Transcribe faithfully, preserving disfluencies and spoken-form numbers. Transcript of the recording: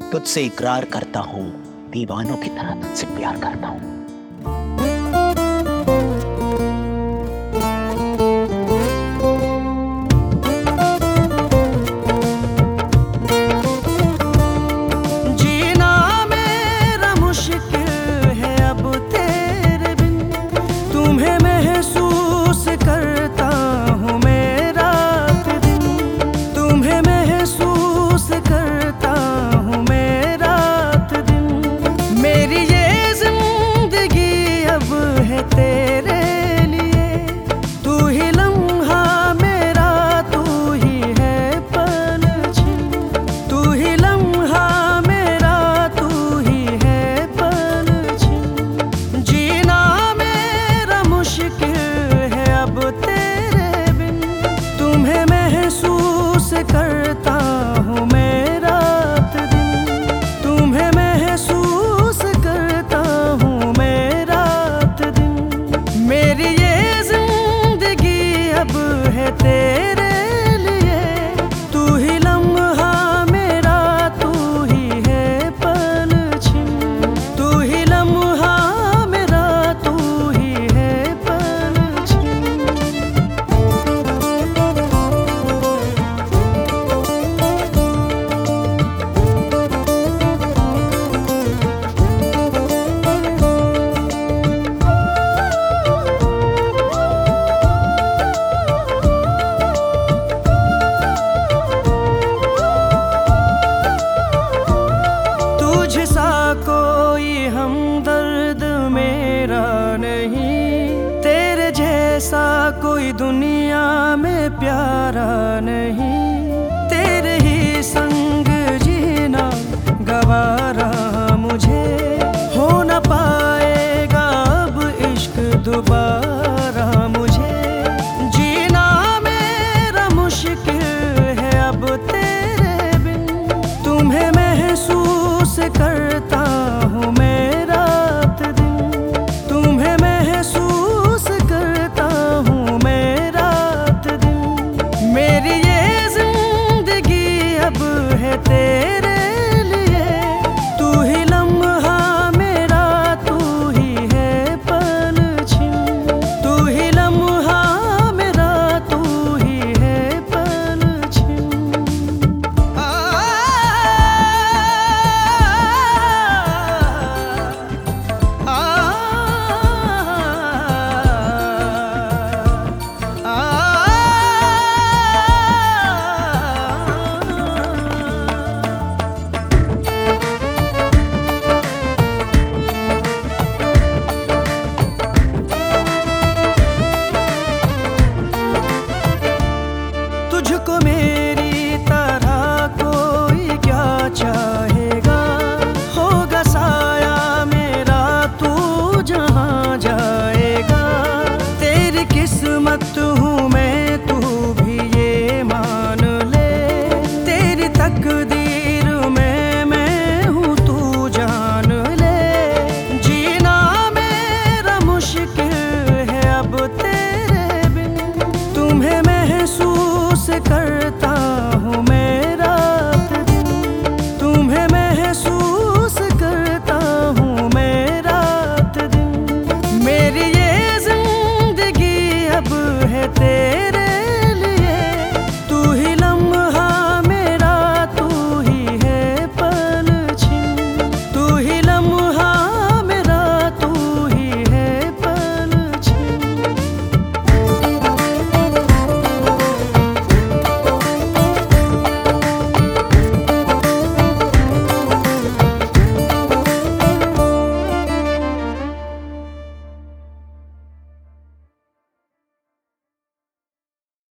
तुझसे इकरार करता हूँ, दीवानों की तरह तुझसे प्यार करता हूँ। करता हूँ मैं रात दिन, तुम्हें महसूस करता हूँ मैं रात दिन। मेरी ये जिंदगी अब है तेरे लिए, तू ही लम्हा मेरा, तू ही है पलछिन, तू ही लम्हा मेरा, तू ही है पलछिन। कोई हमदर्द मेरा नहीं, तेरे जैसा कोई दुनिया में प्यारा नहीं। तेरे ही संग जीना गवारा मुझे, हो न पाएगा अब इश्क दोबारा मुझे। जीना मेरा मुश्किल है अब तेरे बिन, तुम्हें महसूस करता हूँ मैं रात दिन, तुम्हें महसूस करता हूँ मैं रात दिन। मेरी ये जिंदगी अब है तेरी